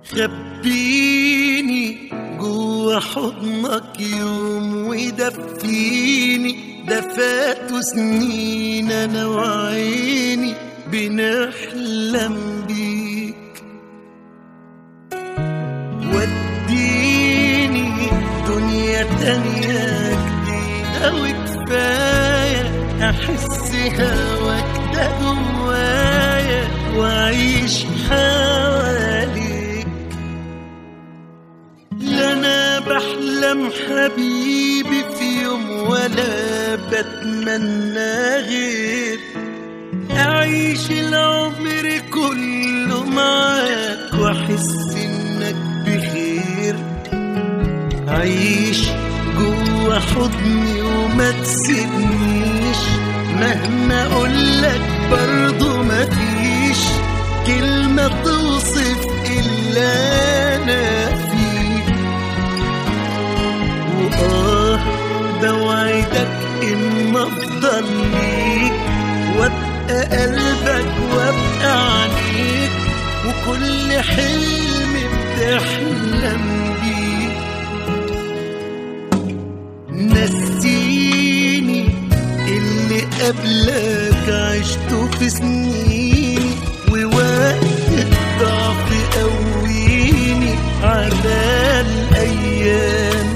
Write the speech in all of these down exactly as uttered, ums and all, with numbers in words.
خبيني جوا حضنك يوم ودفيني، ده فاتوا سنين انا وعيني بنحلم بيك. وديني دنيا تانية جديدة وكفاية احس هواك ده جوايا واعيش حواليك. لا انا بحلم حبيبي في يوم ولا بتمنى غير اعيش العمر كله معاك واحس انك بخير. عيش جوا حضني وما تسيبنيش، مهما اقولك برضو مفيش كلمة توصف إلا أنا فيك. وآه بوعدك إن أفضل ليك وأبقى قلبك وأبقى عنيك وكل حلم بتحلم بيه. نسيني اللي قبلك عشته في سنين ووقت الضعف قويني على الأيام.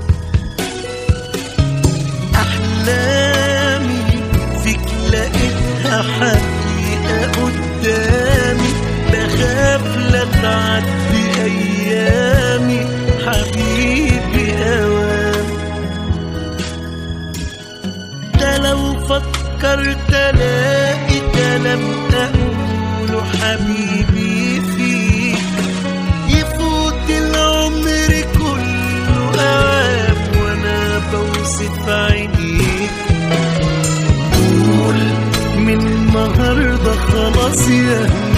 أحلامي فيك لقيتها حقيقة قدامي، بخاف لا تعدي أيامي حبيبي أوام. ده لو فكرت ألاقي كلام أقوله حبيبي فيك يفوت العمر كله أوام وأنا بوصف عينيك. قول من النهاردة خلاص يا